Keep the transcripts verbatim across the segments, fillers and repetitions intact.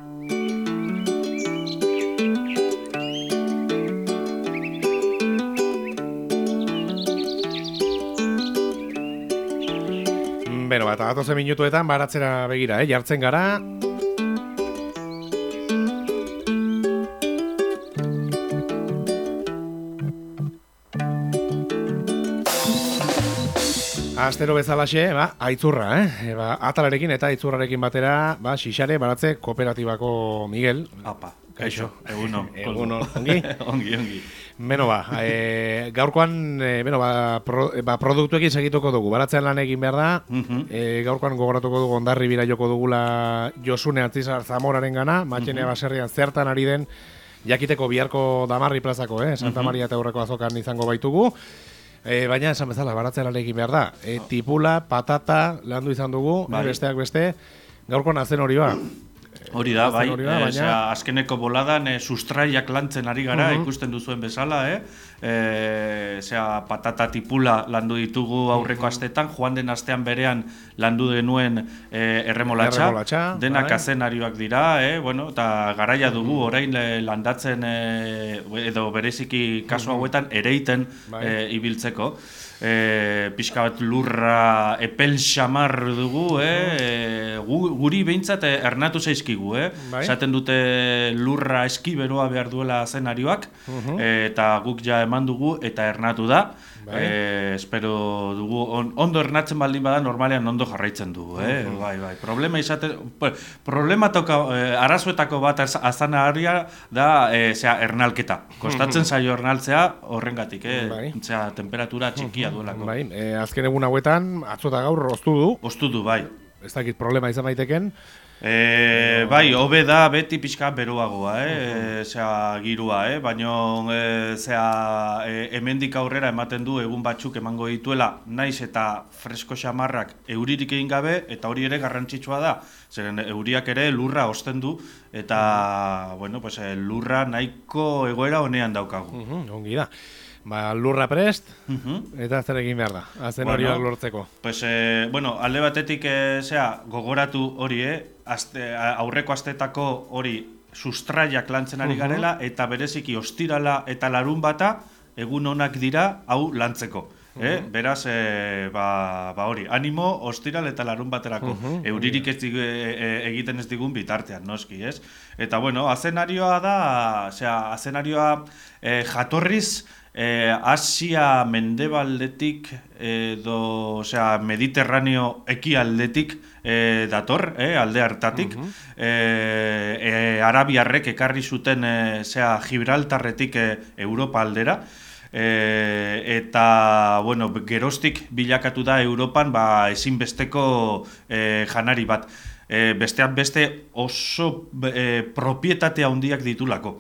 Beno, bat, gatozen minutuetan baratzera begira, eh? Jartzen gara. Astero bezalaxe, ba, aitzurra, eh? Ba, atalarekin eta aitzurrarekin batera, ba, Xixare Baratze Kooperatibako Miguel. Apa, kaixo, eguno. Eguno, ongi? ongi, ongi. Beno ba, e, gaurkoan, e, beno ba, pro, ba, produktuekin segituko dugu, baratzean lan egin behar da, uh-huh. e, gaurkoan gogoratuko dugu Ondarri bira joko dugula Josune Antzizar Zamoraren gana, Matxenea uh-huh. baserrian zertan ari den, jakiteko biharko Damarri plazako, eh? Santa uh-huh. Maria eta Aurreko azokan izango baitugu, e, baina esan bezala, baratzean lan egin behar da, e, tipula, patata, landu izan dugu, bai. besteak beste, gaurkoan azen hori ba. Hori da, bai, da, e, baina... azkeneko boladan e, sustraiak lantzen ari gara, uh-huh. ikusten duzuen bezala, eh? E, zera, patata tipula landu ditugu aurreko uh-huh. astetan, joan den astean berean landu denuen e, erremolatxa, erremolatxa, denak bai. Azenarioak dira, eh? Bueno, eta garaia dugu, uh-huh. orain landatzen, e, edo bereziki kasu uh-huh. hauetan, ereiten bai. e, ibiltzeko. E, pixka bat lurra epel xamar dugu, eh? e, gu, guri behintzat ernatu zaizkigu, eh? Bai. Esaten dute lurra eskiberoa behar duela zenarioak, uh-huh. e, eta guk ja eman dugu eta ernatu da. Bai. E, espero dugu, on, ondo ernatzen baldin bada normalean ondo jarraitzen dugu, eh? Uh-huh. bai, bai. Problema izaten, problema toka, eh, arazoetako bat azana haria da, eh, zera, ernalketa. Kostatzen uh-huh. zaio ernaltzea horrengatik, eh? Bai. Zera, temperatura txikia uh-huh. duelako. Bai, e, azken egun hauetan, atzo eta gaur oztu du. Oztu du, bai. Ez dakit problema izan daiteken. E, bai, hobe da beti pixka beroagoa, eh? Uh-huh. e, zera, girua, eh? Baina e, zera, e, hemendik aurrera ematen du egun batzuk emango dituela, naiz eta fresko xamarrak euririk egin gabe, eta hori ere garrantzitsua da. Zeren euriak ere lurra osten du, eta uh-huh. bueno, pues, lurra nahiko egoera honean daukagu. Uh-huh, ongi da. Ba, lurra prest, uh-huh. eta zer egin behar da, azen bueno, horiak lortzeko. Pues, eh, bueno, alde batetik, eh, zera, gogoratu hori, eh, azte, aurreko astetako hori sustraiak lantzen ari uh-huh. garela, eta bereziki ostirala eta larun bata, egun onak dira, hau lantzeko. Uh-huh. Eh? Beraz, eh, ba, ba hori, animo, ostiral eta larun baterako. Uh-huh. Euririk ez digu, e, e, egiten ez digun bitartean, noski, ez? Eta, bueno, azenarioa da, zera, azenarioa eh, jatorriz, Eh, Asia mendebaldetik edo, osea, Mediterraneo ekialdetik eh, dator, eh, alde hartatik. Uh-huh. eh, eh, Arabiarrek ekarri zuten eh, zera, Gibraltarretik eh, Europa aldera. E, eta, bueno, geroztik bilakatu da Europan ba, ezinbesteko e, janari bat. E, bestean beste oso e, propietatea handiak ditulako.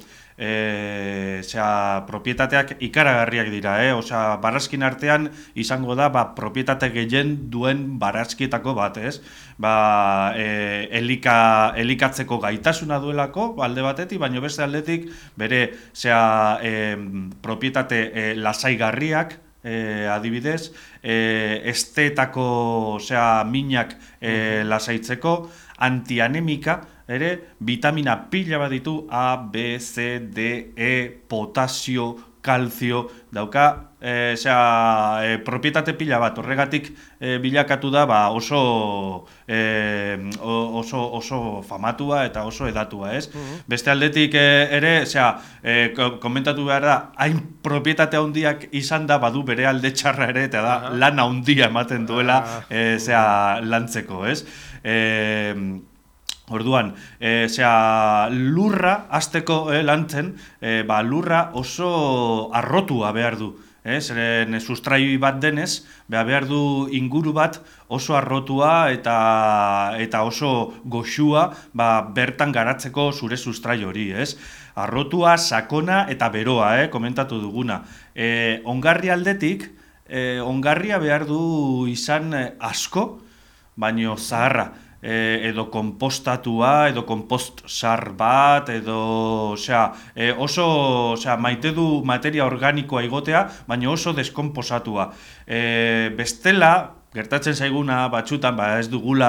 E, osea, propietateak ikaragarriak dira, eh? Osea, barazkin artean izango da ba, propietate gehien duen barazkietako bat, ez? Ba, e, elika, elikatzeko gaitasuna duelako, alde batetik, baina beste aldetik, bere, osea, e, propietate e, lasaigarriak, e, adibidez, e, estetako, osea, minak e, lasaitzeko, antianemika, ere, vitamina pila bat ditu, A, B, C, D, E, potasio, kalzio, dauka, e, zera, e, propietate pila bat, horregatik e, bilakatu da ba, oso, e, oso, oso famatua eta oso edatua, ez? Uh-huh. Beste aldetik e, ere, zera, e, komentatu behar da, hain propietate handiak izan da, badu bere alde txarra ere, eta da, uh-huh. lan handia ematen duela, e, zera, lantzeko, ez? E, Orduan, e, zera, lurra azteko eh, lantzen, e, ba, lurra oso arrotua behar du. Eh? Zeren sustrai bat denez, behar du inguru bat oso arrotua eta, eta oso goxua ba, bertan garatzeko zure sustrai hori. Ez? Arrotua, sakona eta beroa, eh? komentatu duguna. E, ongarri aldetik, e, ongarria behar du izan asko, baino zaharra. E, edo konpostatua, edo konpost sar bat, edo osea, e, oso osea, maite du materia organikoa igotea, baina oso deskonposatua. E, bestela, gertatzen zaiguna batzutan ba, ez dugula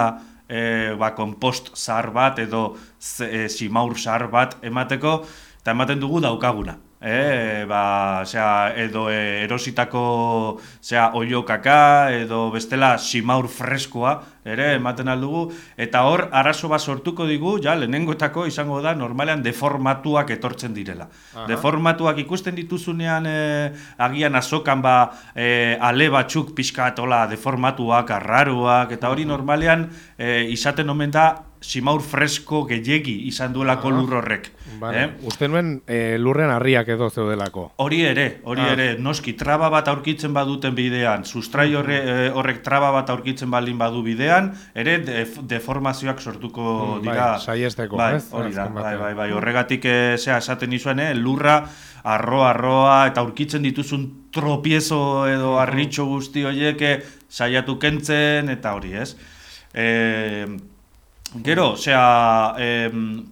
e, ba, kompost zahar bat edo e, simaur zahar bat emateko, eta ematen dugu daukaguna. E, ba, osea, edo e, erositako osea, oiokaka edo bestela simaur freskoa ere ematen aldugu, eta hor arazo bat sortuko digu, ja, lehenengoetako izango da normalean deformatuak etortzen direla. Aha. Deformatuak ikusten dituzunean e, agian azokan ba e, ale batzuk pixkatola deformatuak, arraruak, eta hori normalean e, izaten omen da simaur fresko gehiegi izan duelako lur horrek. Vale. Eh? Uste nuen e, lurren harriak edo zeudelako. Hori ere, hori ah. ere, noski traba bat aurkitzen baduten bidean, sustrai horre, horrek traba bat aurkitzen baldin badu bidean, ere def, deformazioak sortuko mm, dira. Bai, saiesteko, bai, ez? Hori da, bai, bai, bai, horregatik eh, zea esaten nizuen, eh, lurra, arroa, arroa, eta aurkitzen dituzun tropiezo edo harritxo guzti horiek saiatu kentzen, eta hori, ez? Eh, Gero, osea, eh,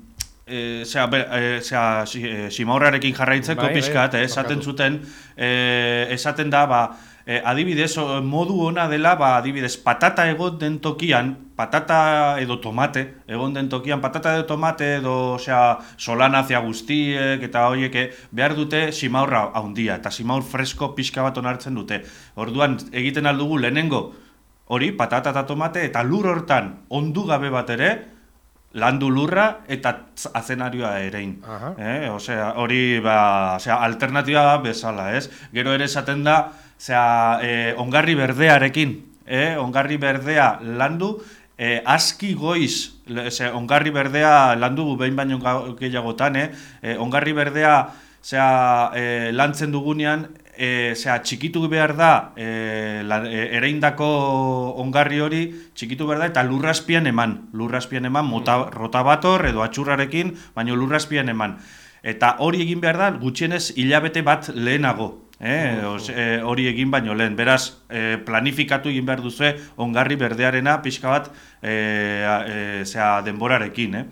eh, osea, eh, osea, simaurrarekin jarraitzeko bai, pixkat, eh, esaten zuten, eh, esaten da, ba, eh, adibidez, modu ona dela, ba, adibidez, patata egon den tokian, patata edo tomate, egon den tokian, patata edo tomate edo, osea, solanazia guztiek, eta horiek, behar dute simaurra haundia, eta simaur fresko pixka bat onartzen dute. Orduan, egiten aldugu lehenengo, hori, patata eta tomate, eta lur hortan ondu gabe bat ere, landu lurra eta azenarioa erein. Eh? Osea, hori, ba, osea, alternatiba bezala, ez? Gero ere esaten da, osea, eh, ongarri berdearekin, eh? Ongarri berdea landu, eh, aski goiz, osea, ongarri berdea landu behin baino gehiagotan, eh? eh? Ongarri berdea, osea, eh, lantzen dugunean, E, zera, txikitu behar da, e, la, e, ereindako ongarri hori, txikitu behar da, eta lurraspian eman, lurraspian eman, mota, rotabator edo atxurrarekin, baina lurraspian eman. Eta hori egin behar da, gutxienez hilabete bat lehenago, eh? Os, e, hori egin baino lehen. Beraz, e, planifikatu egin behar duzue ongarri berdearena pixka bat e, e, zera, denborarekin, eh?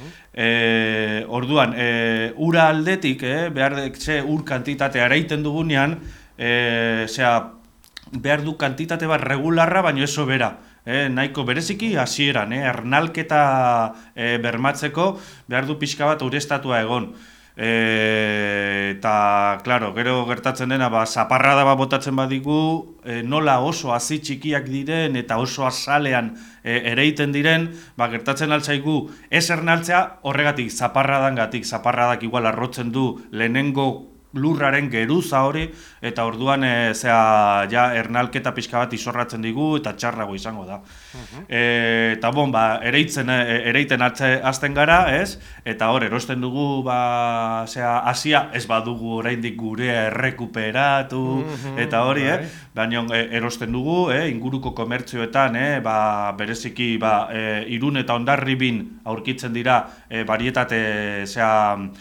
E, orduan, e, ura aldetik, eh, behar ze ur kantitate araiten dugunean, e, zera, behar du kantitate bat regularra, baino eso bera. Eh, nahiko bereziki hasieran, eh, ernalketa eh, bermatzeko behar du pixka bat urestatua egon. E, eta, klaro, gero gertatzen dena, ba, zaparrada bat botatzen badigu, e, nola oso hazi txikiak diren eta oso azalean e, ereiten diren, ba, gertatzen altzaigu ez ernaltzea horregatik, zaparradangatik, zaparradak igual arrotzen du lehenengo lurraren geruza hori, eta orduan e, zea, ja, ernalketa pixka bat izorratzen digu eta txarrago izango da. Uh-huh. E, eta bon, ba, ereitzen, e, ereiten hasten gara, ez? Eta hor, erosten dugu, ba, zea, hasia ez badugu oraindik gurea errekuperatu, uh-huh. eta hori, eh? Baina e, erosten dugu, eh? Inguruko komertzioetan, eh? Ba, bereziki, ba, e, Irun eta Hondarribin aurkitzen dira e, barietate, zea,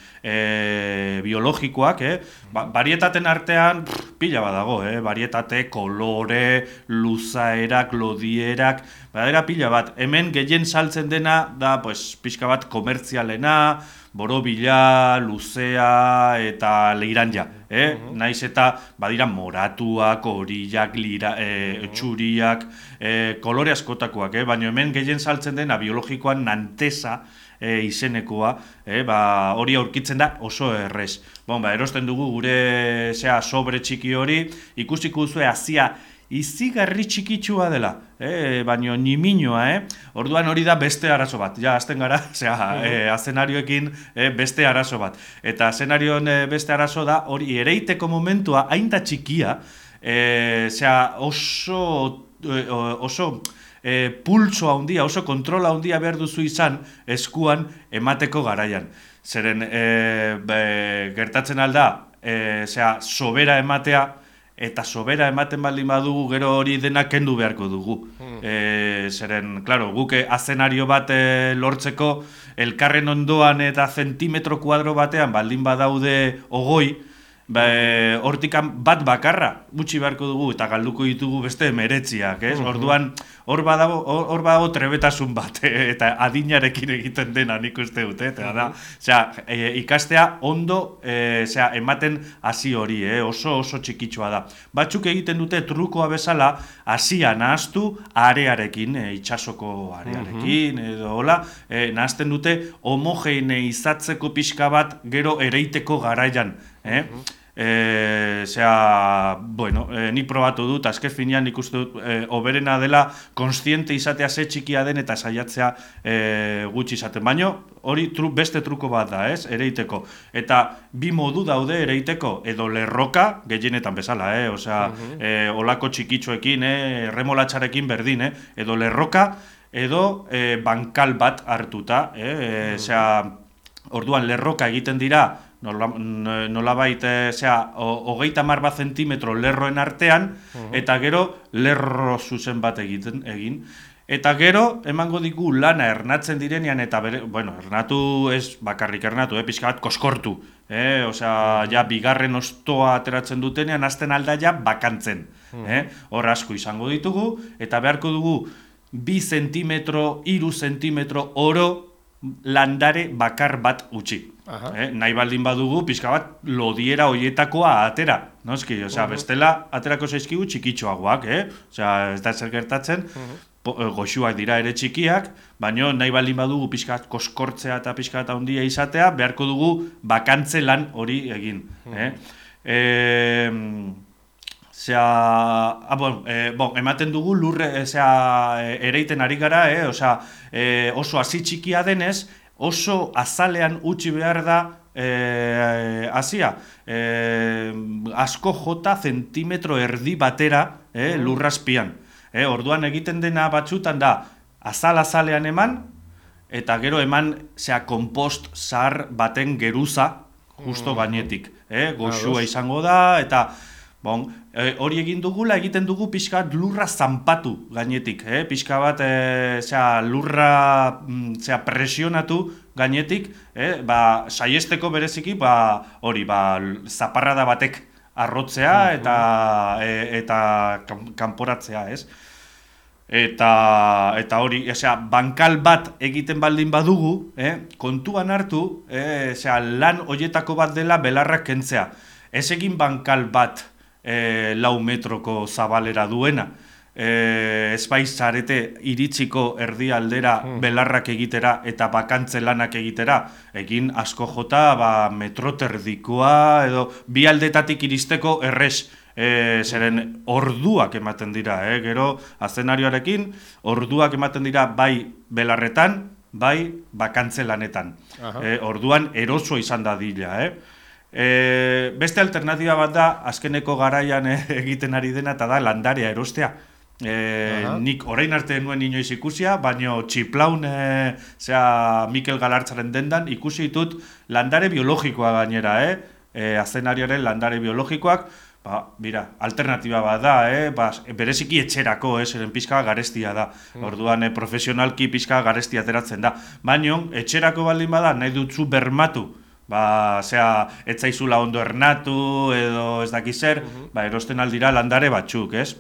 e, biologikoak, eh? Ba, barietaten artean pff, pila badago, eh? Barietate, kolore, luzaerak, lodierak, badera pila bat. Hemen gehien saltzen dena da, pues, pixka bat komertzialena, borobila, luzea eta leiranja. Eh? Uh-huh. Naiz eta badira moratuak, orillak, lira, e, uh-huh. txuriak, e, kolore askotakoak, eh? Baina hemen gehien saltzen dena biologikoan nantesa, E, izenekoa, e, ba, hori aurkitzen da oso errez. Bon, ba, erosten dugu gure zea, sobre txiki hori, ikusiko duzue hazia izigarri txikitsua dela, e, baino niminoa, eh? Orduan hori da beste arazo bat, ja, azten gara, zea, e, azenarioekin e, beste arazo bat. Eta azenarioen e, beste arazo da, hori ereiteko momentua ainda txikia, e, zea, oso, e, oso, E, pulso handia, oso kontrola handia behar duzu izan eskuan emateko garaian. Zeren e, be, gertatzen alda, e, zera, sobera ematea, eta sobera ematen baldin badugu gero hori dena kendu beharko dugu. Hmm. E, zeren, klaro, guke azenario bat e, lortzeko elkarren ondoan eta zentimetro kuadro batean baldin badaude ogoi, hortikan bat bakarra utzi beharko dugu eta galduko ditugu beste meretziak, ez? Orduan, hor badago, hor badago trebetasun bat, eta adinarekin egiten dena nik uste dut, eta da, osea, ikastea ondo, osea, ematen hasi hori, oso oso txikitsua da. Batzuk egiten dute trukoa bezala, hasia nahaztu arearekin, itsasoko arearekin, edo hola, nahazten dute homogeneizatzeko pixka bat gero ereiteko garaian, eh? Eh, sea, bueno, eh, ni probatu dut, azken finean nik uste dut eh, oberena dela konstiente izatea ze txikia den eta saiatzea eh, gutxi izaten. Baina hori tru, beste truko bat da, ez, ereiteko. Eta bi modu daude ereiteko, edo lerroka, gehienetan bezala, eh? Osea, uh-huh. eh, olako txikitxoekin, eh, remolatxarekin berdin, eh? Edo lerroka, edo eh, bankal bat hartuta, eh? eh, osea, orduan lerroka egiten dira, nolabait, hogeita hamar bat zentimetro lerroen artean, eta gero lerro zuzen bat egiten egin. Eta gero, emango digu lana ernatzen direnean, eta bere, bueno, ernatu ez bakarrik ernatu, eh, pixka bat koskortu. Eh? Osea, ja, bigarren ostoa ateratzen dutenean, azten alda ja bakantzen. Eh? Hor asko izango ditugu, eta beharko dugu bi zentimetro, hiru zentimetro oro landare bakar bat utzi. Eh, nahi baldin badugu, pixka bat lodiera hoietakoa atera, noski, osea, bestela aterako zaizkigu txikitxoagoak, eh? Osea, ez da zer gertatzen, goxuak dira ere txikiak, baina nahi baldin badugu pixka bat koskortzea eta pixka bat handia izatea, beharko dugu bakantze lan hori egin. Eh? Eh, Osea, ah, bon, eh, bon, ematen dugu lurre, osea, ereiten ari gara, eh? Osea, eh, oso hasi txikia denez, oso azalean utzi behar da eh, hasia. Eh, asko jota zentimetro erdi batera eh, lurrazpian. Eh, orduan egiten dena batzutan da, azal-azalean eman, eta gero eman, zera, kompost zahar baten geruza, justo gainetik. Eh, goxua izango da, eta bon, eh, hori egin dugula, egiten dugu pixka bat lurra zanpatu gainetik, eh? Pixka bat eh, zera, lurra zera, presionatu gainetik, eh? Ba, saiesteko bereziki, ba, hori, ba, zaparrada batek arrotzea eta, e, eta kanporatzea, ez? Eta, eta hori, osea, bankal bat egiten baldin badugu, eh? Kontuan hartu, eh? Osea, lan horietako bat dela belarrak kentzea. Ez egin bankal bat E, lau metroko zabalera duena. E, ez bai zarete iritsiko erdi aldera hmm. belarrak egitera eta bakantze lanak egitera. Egin asko jota ba, metroterdikoa edo bi aldetatik iristeko errez. E, zeren orduak ematen dira, eh? Gero azenarioarekin orduak ematen dira bai belarretan, bai bakantze lanetan. E, orduan eroso izan da dila, eh? E, beste alternatiba bat da, azkeneko garaian e, egiten ari dena, eta da landarea erostea. E, nik orain arte nuen inoiz ikusia, baino txiplaun, e, zera, Mikel Galartzaren dendan, ikusi ditut landare biologikoa gainera, eh? E, azenarioaren landare biologikoak, ba, bira, alternatiba bat da, eh? Ba, bereziki etxerako, eh? Zeren pixka garestia da. Orduan, eh, profesionalki pixka garestia ateratzen da. Baino, etxerako baldin bada, nahi dutzu bermatu, ba, zera, ez zaizula ondo ernatu edo ez dakiz zer, uh-huh. ba, erosten aldira landare batzuk, ez?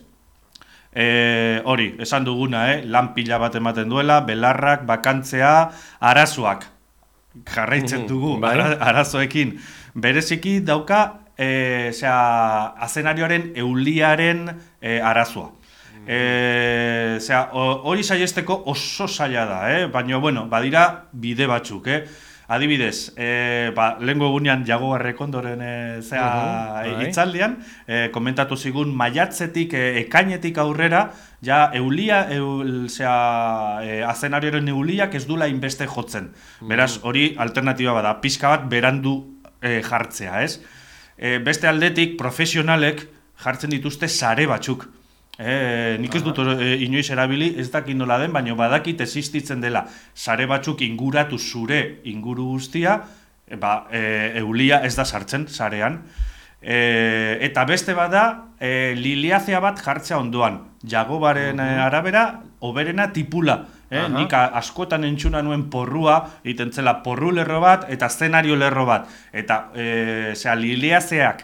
E, hori, esan duguna, eh? Lan pila bat ematen duela, belarrak, bakantzea, arazoak jarraitzen dugu, uh-huh. ara, arazoekin. Bereziki dauka, e, zera, azenarioaren euliaren e, arazoa. Uh-huh. E, zera, hori saiesteko oso zaila da, eh? Baina, bueno, badira bide batzuk, eh? Adibidez, e, ba, lehenko egunean Jago Errekondoren e, zea uh-huh, itzaldian, e, komentatu zigun maiatzetik, e, ekainetik aurrera, ja eulia, eul, zea, e, azenarioaren euliak ez dula inbeste jotzen. Beraz, hori alternatiba bada, pixka bat berandu e, jartzea, ez? E, beste aldetik, profesionalek jartzen dituzte sare batzuk. E, nik ez dut e, inoiz erabili, ez dakit nola den, baina badakit existitzen dela sare batzuk inguratu zure inguru guztia, e, ba, e, eulia ez da sartzen sarean. E, eta beste bada, e, liliazea bat jartzea ondoan. Jagobaren uh-huh. arabera, oberena tipula. Eh? Uh-huh. Nik askotan entzuna nuen porrua, egiten zela porru lerro bat eta zenario lerro bat. Eta e, zera, liliazeak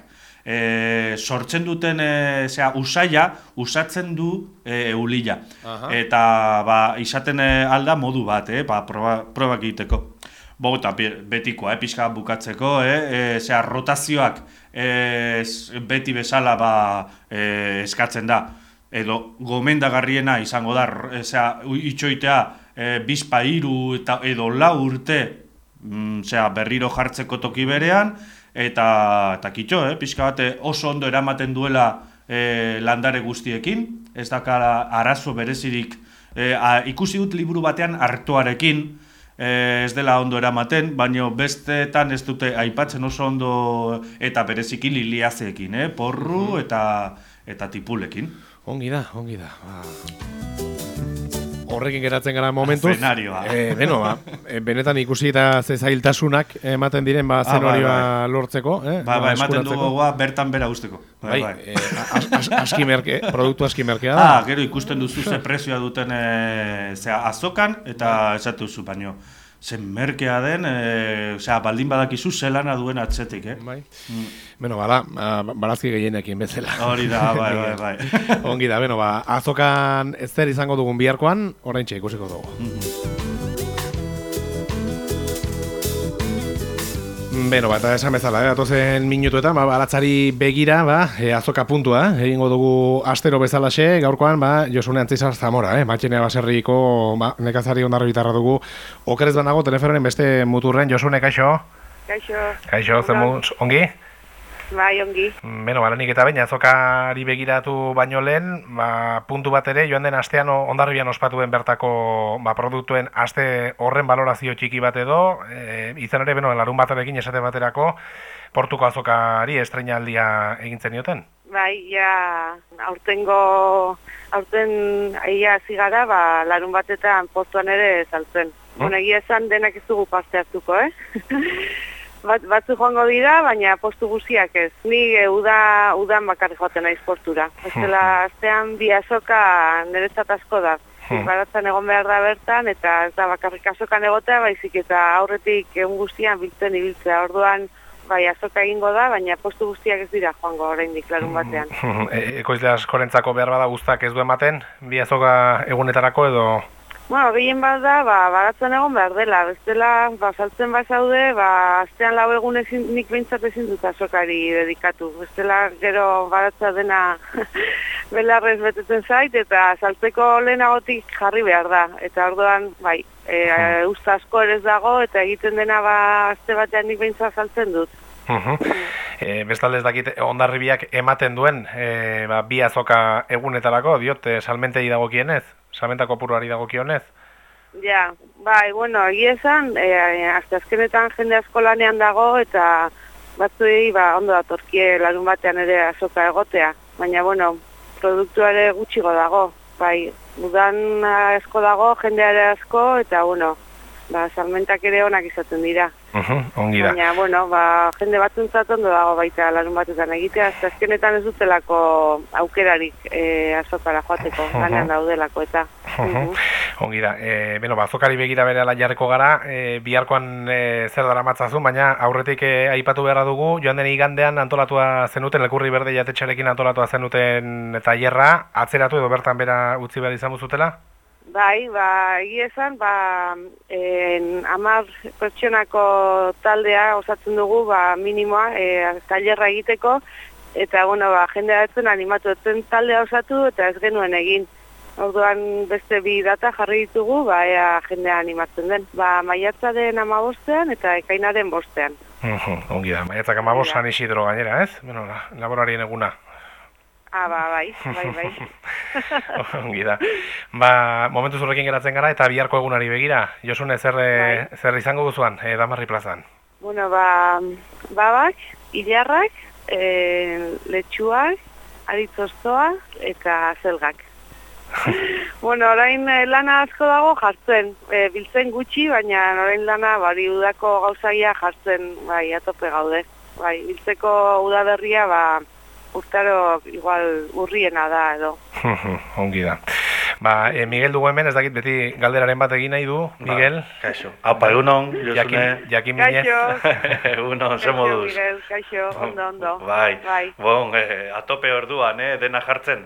e, sortzen duten e, zera, usaia, usatzen du e, eulila. Aha. Eta ba, izaten e, alda modu bat, eh, ba, proba, probak egiteko. Bo, eta betikoa, eh, pixka bukatzeko, eh, e, zera, rotazioak e, beti bezala ba, e, eskatzen da. Edo gomendagarriena izango da, zera, itxoitea e, bizpa hiru eta edo lau urte mm, zera, berriro jartzeko toki berean, eta, eta kitxo, eh, pixka bate oso ondo eramaten duela e, landare guztiekin, ez dakara arazo berezirik, e, a, ikusi dut liburu batean artoarekin, e, ez dela ondo eramaten, baina besteetan ez dute aipatzen oso ondo eta bereziki liliazeekin, eh, porru eta, eta tipulekin. Ongi da, ongi da. Ba. Horrekin geratzen gara momentuz. Zenarioa. E, beno, ba, benetan ikusi eta ze zailtasunak ematen diren ba, zenarioa ah, bai, bai. lortzeko. Eh? Ba, ba, ematen dugu goa bertan bera usteko. Bai, bai. E, as, as, aski merke, produktu aski merkea da. Ah, gero ikusten duzu ze prezioa duten e, zera, azokan eta esatu duzu baino. Zen merkea den, e, osea, baldin badakizu zelana duen atzetik, eh? Bai. Mm. Beno, bala, barazki gehienekin bezala. Hori da, bai, bai, bai. Ongi da, beno, ba, azokan ez zer izango dugun biharkoan, oraintxe ikusiko dugu. Mm-hmm. Beno, ba, eta esan bezala, eh, atozen minutuetan, ba, baratzari begira, ba, e, azoka puntua, eh, egingo dugu astero bezalaxe, gaurkoan, ba, Josune Antzizar Zamora, eh, matxenea baserriko, ba, nekazari ondarro bitarra dugu, okerez banago, telefonen beste muturren, Josune, kaixo? Kaixo. Kaixo, zemuz, ongi? Bai, ongi. Beno, baranik eta baina, azokari begiratu baino lehen, ba, puntu bat ere, joan den astean Hondarribian ospatuen bertako ba, produktuen aste horren balorazio txiki bat edo, e, izan ere, beno, larun batarekin esate baterako, portuko azokari estreinaldia egintzen dioten? Bai, ja, aurtengo, aurten aia zigara, ba, larun batetan portuan ere saltzen. Hmm? Bueno, egia esan denak ez dugu parte hartuko, eh? Bat, batzu joango dira, baina postu guztiak ez. Ni e, uda, udan bakarri joaten naiz postura. Ezela, astean bi azoka niretzat asko da. Baratzen egon behar da bertan, eta ez da bakarrik azokan egotea, baizik eta aurretik egun guztian biltzen ibiltzea. Orduan, bai, azoka egingo da, baina postu guztiak ez dira joango oraindik larun batean. Ekoizle askorentzako behar bada guztak ez du ematen, bi azoka egunetarako edo... Bueno, gehien bat da, ba, baratzen egon behar dela, bestela, ba, saltzen bazaude, ba, astean lau egun ezin, nik behintzat ezin dut azokari dedikatu. Bestela, gero baratza dena belarrez betetzen zait, eta saltzeko lehenagotik jarri behar da. Eta orduan, bai, e, usta asko ere ez dago, eta egiten dena, ba, aste batean nik behintzat saltzen dut. Uh-huh. E, bestalde ez dakit Hondarribiak ematen duen e, ba, bi azoka egunetarako, diot, e, salmentei dagokienez? Salmentako puruari dagokionez? Ja, bai, bueno, egia esan, e, azte azkenetan jende asko lanean dago, eta batzuei ba, ondo datorkie larun batean ere azoka egotea. Baina, bueno, produktuare gutxigo dago, bai, udan asko dago, jendeare asko, eta, bueno, ba, salmentak ere onak izaten dira. Uh-huh, ongi da. Baina, bueno, ba, jende batzuntzat ondo dago baita larun batetan egitea, azte azkenetan ez dutelako aukerarik e, azokara joateko, uh-huh. Ganean daudelako eta. Uh-huh. Uh-huh. Ongi da, e, beno, ba, azokari begira bere ala jarriko gara, e, biharkoan e, zer dara matzazun, baina aurretik e, aipatu beharra dugu, joan den igandean antolatua zenuten, Elkurri Berde jatetxarekin antolatua zenuten eta hierra, atzeratu edo bertan bera utzi behar izan buzutela? Bai, ba, egia esan, ba, en, amar pertsonako taldea osatzen dugu, ba, minimoa, e, tailerra egiteko, eta, bueno, ba, jendea etzen animatu etzen taldea osatu, eta ez genuen egin. Orduan beste bi data jarri ditugu, ba, ea jendea animatzen den. Ba, maiatzaren amabostean eta ekainaren bostean. Uh-huh, ongi da, maiatzak amabos San Isidro gainera, ez? Bueno, laborarien eguna. Ah, ba, bai, bai, bai. Ongi da. Ba, momentu zurrekin geratzen gara eta biharko egunari begira. Josune, zer, bai. zer izango duzuan, e, Damarri plazan? Bueno, ba, babak, ilarrak, e, letxuak, aritzoztoa eta zelgak. Bueno, orain e, lana asko dago jartzen, e, biltzen gutxi, baina orain lana bari udako gauzaia jartzen, bai, atope gaude. Bai, biltzeko udaberria, ba, urtaro igual urriena da edo. Ongi da. Ba, e, Miguel dugu hemen, ez dakit beti galderaren bat egin nahi du, Miguel. Ba, kaixo. Aupa, egunon, Josune. Jakin minez. Kaixo. Egunon, ze Kaixo, moduz. Miguel, kaixo, ondo, ondo. Bai, Bai. bon, eh, atope orduan, eh, dena jartzen.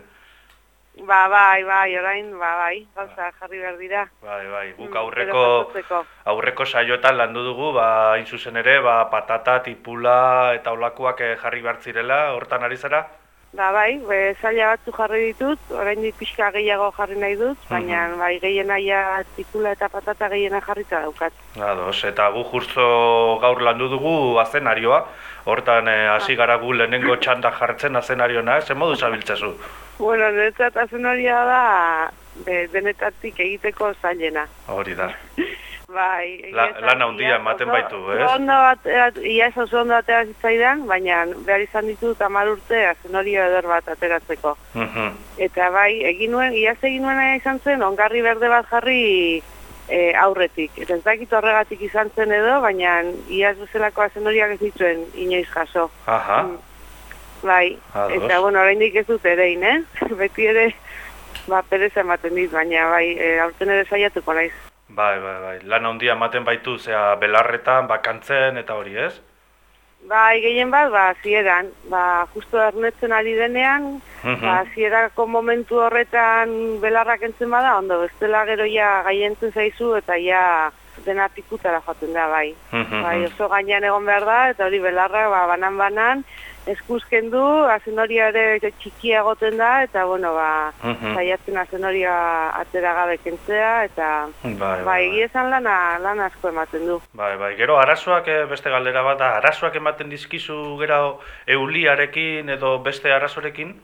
Ba, bai, bai, orain, ba, bai, gauza jarri behar dira. Bai, bai, guk Mm, aurreko, gero jasotzeko. aurreko saioetan landu dugu, ba, hain zuzen ere, ba, patata, tipula eta olakoak eh, jarri behar zirela, hortan ari zara? Ba, bai, be, zaila batzu jarri ditut, orain pixka gehiago jarri nahi dut, baina Mhm. bai, gehiena ja tipula eta patata gehiena jarrita daukat. Ados, eta gu justo gaur landu dugu azenarioa, hortan eh, hasi gara gu lehenengo txanda jartzen azenariona, ze modu zabiltzazu? Bueno, niretzat azenaria da, be, denetatik egiteko zailena. Hori da. Bai, egia La- esan, lan handia ia ematen oso- baitu, oso ez? Ondo bat, ia ez oso ondo atera zitzaidan, baina behar izan ditut hamar urte azenorio eder bat ateratzeko. Mhm. Eta bai, egin nuen, iaz egin nuena izan zen, ongarri berde bat jarri e, aurretik. Eta ez dakit horregatik izan zen edo, baina iaz bezalako azenoriak ez dituen inoiz jaso. Aha. Mm. Bai, Ados. eta bueno, oraindik ez dut erein, eh? Beti ere, ba, pereza ematen dit, baina bai, e, aurten ere saiatuko naiz. Bai, bai, bai. Lan handia ematen baitu, zea belarretan, bakantzen eta hori, ez? Bai, gehien bat, ba, zieran, ba, justo ernetzen ari denean, Mhm. ba, zierako momentu horretan belarrak entzen bada, ondo, bestela gero ja gaientzen zaizu eta ja dena pikutara joaten da, bai. Mhm. Bai, oso gainean egon behar da, eta hori belarra, ba, banan-banan, eskuzken du, azenoria ere txikia egoten da, eta, bueno, ba, Mhm. saiatzen azenoria atera gabe kentzea, eta, Bai, bai, bai, egia esan lana, lan asko ematen du. bai, bai. Gero arazoak eh, beste galdera bat da, arazoak ematen dizkizu gero euliarekin edo beste arazorekin?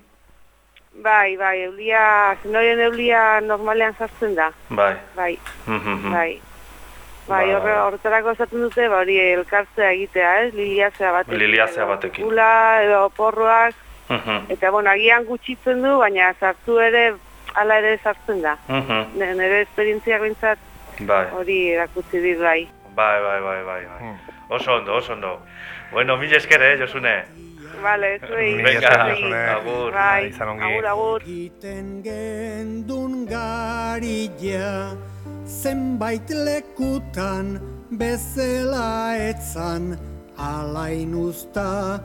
Bai, bai, eulia, azenorien eulia normalean sartzen da, Bai. bai. Mhm. Bai. Bai, Ba- horre, horretarako esaten dute, ba, hori elkartzea egitea, ez? Liliazea batekin. Liliazea edo batekin. Tipula, edo porroak, Mhm. eta, bueno, agian gutxitzen du, baina sartu ere, hala ere sartzen da. Mhm. Ne- Nire esperientziak bintzat Bai. hori erakutsi dit bai. Bai, bai, bai, bai, bai. Hmm. Oso ondo, oso ondo. Bueno, mila esker, eh, Josune. Vale, zuei. Venga, zuei. Josune. Agur. Bai, Izan ongi. agur, agur. Egiten gendun garila, zenbait lekutan bezala etzan, alain usta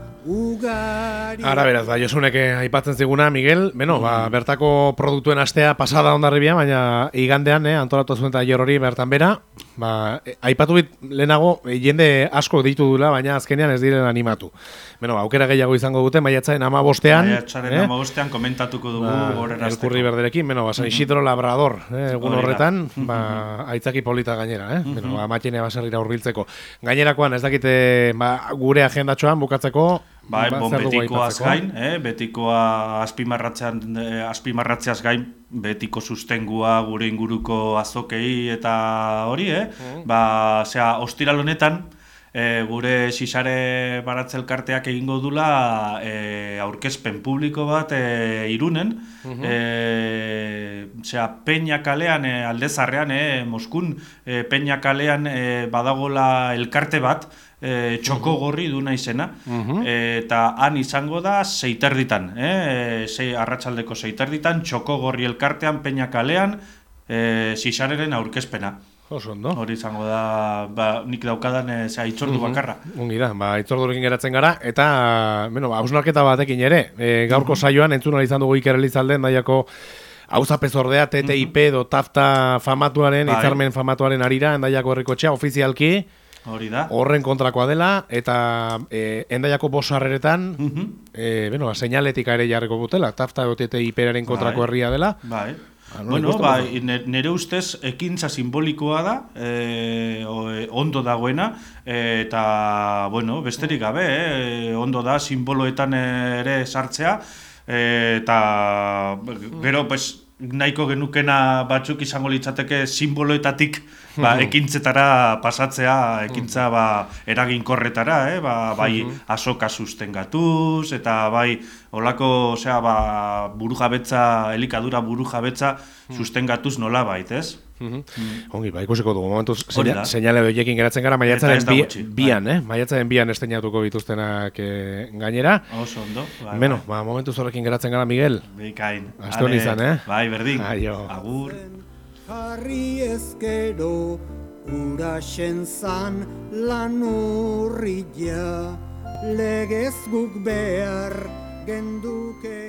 ugari. Ara beraz, da, Josunek aipatzen ziguna, Miguel, beno, ba, bertako produktuen astea pasada ondarribia, baina igandean, eh, antolatu zuen taller hori bertan bera, ba, e, aipatu bit lehenago, e, jende asko ditu dula, baina azkenean ez diren animatu. Beno, aukera gehiago izango dute, maiatzaren amabostean, Maiatzaren amabostean komentatuko dugu ba, gorerazteko. elkurri berderekin, beno, ba, San Isidro Labrador, eh, egun Hori da. horretan, ba, aitzaki polita gainera, eh? Beno, ba, matxinea baserrira hurbiltzeko. Gainerakoan, ez dakite, ba, gure agendatxoan bukatzeko, Bai, ba, bon, zer dugu betikoaz aipatzeko? gain, eh? betikoa azpimarratzean, eh, azpimarratzeaz gain, betiko sustengua gure inguruko azokei eta hori, eh? Ba, osea, ostiral honetan, E, gure Sisare Baratze Elkarteak egingo dula e, aurkezpen publiko bat e, Irunen, e, osea, Peña kalean, e, Aldezarrean, e, Moskun, e, Peña kalean e, badagola elkarte bat, e, txoko gorri duna izena, e, eta han izango da seiterditan, e, sei, arratsaldeko seiterditan, txoko gorri elkartean, Peña kalean, e, Sisareren aurkezpena. Oso ondo. Hori izango da, ba, nik daukadan e, zera, itzordu bakarra. Ongi da, ba, itzordurekin geratzen gara, eta, bueno, ba, hausnarketa batekin ere, e, gaurko saioan entzun izan dugu Iker Elizalde, endaiako auzapezordea, T T I P edo Tafta famatuaren, Bai. hitzarmen famatuaren arira, endaiako herrikotxea, ofizialki, Hori da. horren kontrakoa dela, eta e, endaiako bosarreretan, Mhm. e, bueno, ba, seinaletika ere jarriko dutela, Tafta edo T T I P-aren kontrako Bai. herria dela. Bai. Ah, nola Bueno, ikusten bai, duzu? ne- nere ustez ekintza simbolikoa da, e, o, e, ondo dagoena, e, eta, bueno, besterik gabe, e, ondo da simboloetan ere sartzea, e, eta gero, pues, nahiko genukena batzuk izango litzateke simboloetatik ba, ekintzetara pasatzea, ekintza ba, eraginkorretara, eh? ba, bai azoka sustengatuz, eta bai olako, osea, ba, burujabetza, elikadura burujabetza sustengatuz nolabait, ez? Ongi, ba, ikusiko dugu, momentuz Hori da. seinale horiekin geratzen gara, maiatzaren Eta ez da bi, gutxi, bai. bian, eh? Maiatzaren bian esteinatuko bituztenak eh, gainera. Oso ondo. Bai, Beno, bai. ba, momentuz horrekin geratzen gara, Miguel. Bikain. Aste hon izan, eh? Bai, berdin. Aio. Agur. Jarri ezkero uraxen zan lan urria, legez guk behar genduke